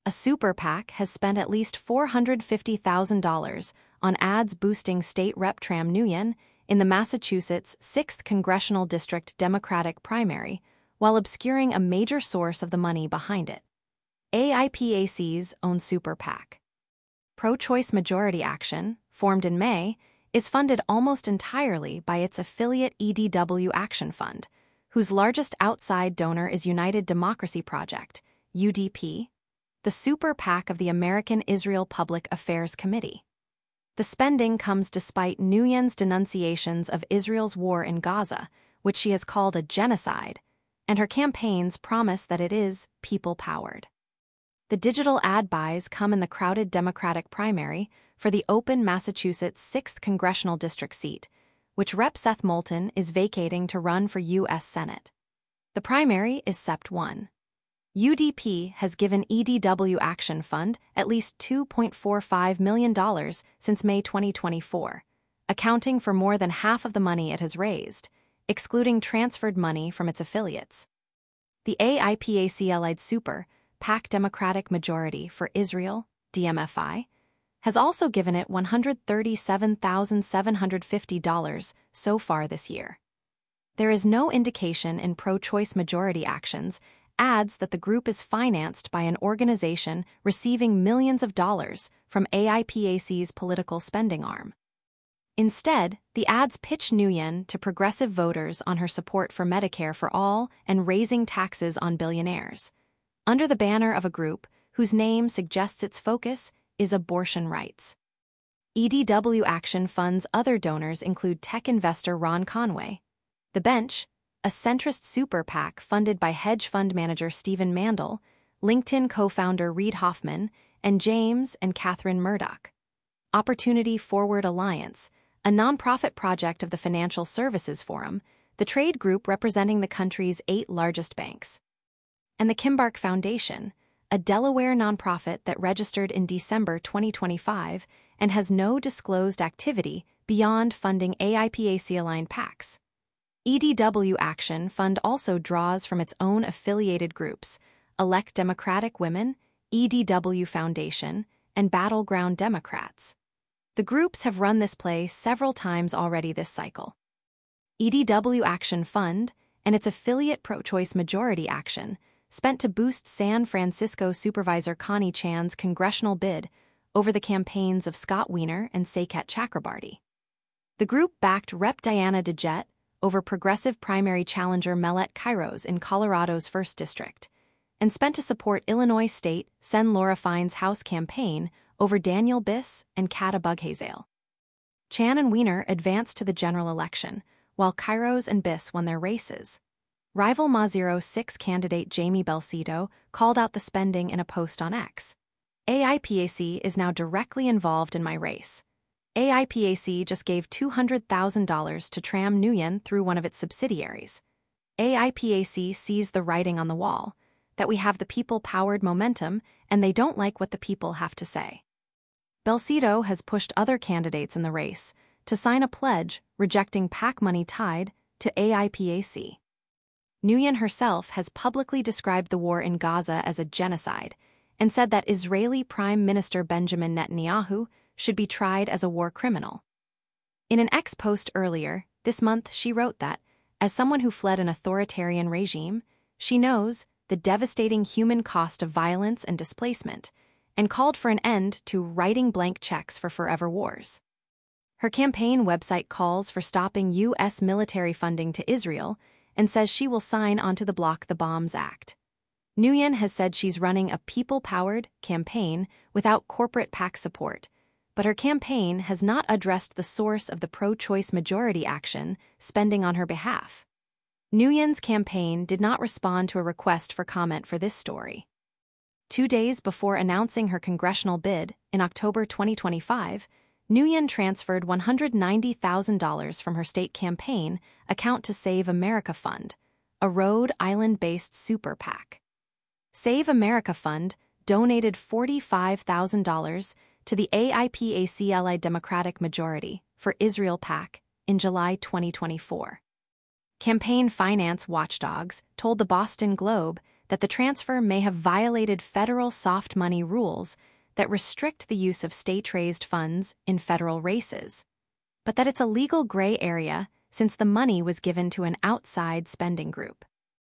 a super PAC has spent at least $450,000 on ads boosting State Rep Tram Nguyen in the Massachusetts 6th Congressional District Democratic primary, while obscuring a major source of the money behind it. AIPAC's own super PAC. Pro-Choice Majority Action, formed in May, is funded almost entirely by its affiliate EDW Action Fund, whose largest outside donor is United Democracy Project, UDP, the super PAC of the American Israel Public Affairs Committee. The spending comes despite Nguyen's denunciations of Israel's war in Gaza, which she has called a genocide, and her campaign's promise that it is people-powered. The digital ad buys come in the crowded Democratic primary for the open Massachusetts 6th Congressional District seat, which Rep. Seth Moulton is vacating to run for U.S. Senate. The primary is Sept. 1. UDP has given EDW Action Fund at least $2.45 million since May 2024, accounting for more than half of the money it has raised, excluding transferred money from its affiliates. The AIPAC-allied super PAC Democratic Majority for Israel, DMFI, has also given it $137,750 so far this year. There is no indication in pro-choice majority actions adds that the group is financed by an organization receiving millions of dollars from AIPAC's political spending arm. Instead, the ads pitch Nguyen to progressive voters on her support for Medicare for all and raising taxes on billionaires, under the banner of a group whose name suggests its focus is abortion rights. EDW Action Fund's other donors include tech investor Ron Conway, The Bench, a centrist super PAC funded by hedge fund manager Stephen Mandel, LinkedIn co-founder Reid Hoffman, and James and Catherine Murdoch. Opportunity Forward Alliance, a nonprofit project of the Financial Services Forum, the trade group representing the country's 8 largest banks. And the Kimbark Foundation, a Delaware nonprofit that registered in December 2025 and has no disclosed activity beyond funding AIPAC-aligned PACs. EDW Action Fund also draws from its own affiliated groups, Elect Democratic Women, EDW Foundation, and Battleground Democrats. The groups have run this play several times already this cycle. EDW Action Fund and its affiliate Pro-Choice Majority Action spent to boost San Francisco Supervisor Connie Chan's congressional bid over the campaigns of Scott Wiener and Saikat Chakrabarty. The group backed Rep. Diana DeJette over progressive primary challenger Mellette Kairos in Colorado's 1st District, and spent to support Illinois State Sen. Laura Fine's House campaign over Daniel Biss and Kata Bughazel. Chan and Wiener advanced to the general election, while Kairos and Biss won their races. Rival Ma 06 candidate Jamie Belcito called out the spending in a post on X. AIPAC is now directly involved in my race. AIPAC just gave $200,000 to Tram Nguyen through one of its subsidiaries. AIPAC sees the writing on the wall, that we have the people-powered momentum and they don't like what the people have to say. Belcito has pushed other candidates in the race to sign a pledge rejecting PAC money tied to AIPAC. Nguyen herself has publicly described the war in Gaza as a genocide and said that Israeli Prime Minister Benjamin Netanyahu should be tried as a war criminal. In an X post earlier this month, she wrote that, as someone who fled an authoritarian regime, she knows the devastating human cost of violence and displacement, and called for an end to writing blank checks for forever wars. Her campaign website calls for stopping U.S. military funding to Israel and says she will sign onto the Block the Bombs Act. Nguyen has said she's running a people-powered campaign without corporate PAC support, but her campaign has not addressed the source of the pro-choice majority action spending on her behalf. Nguyen's campaign did not respond to a request for comment for this story. 2 days before announcing her congressional bid in October 2025, Nguyen transferred $190,000 from her state campaign account to Save America Fund, a Rhode Island-based super PAC. Save America Fund donated $45,000 to the AIPAC-allied Democratic Majority for Israel PAC in July 2024. Campaign finance watchdogs told the Boston Globe that the transfer may have violated federal soft money rules that restrict the use of state-raised funds in federal races, but that it's a legal gray area since the money was given to an outside spending group.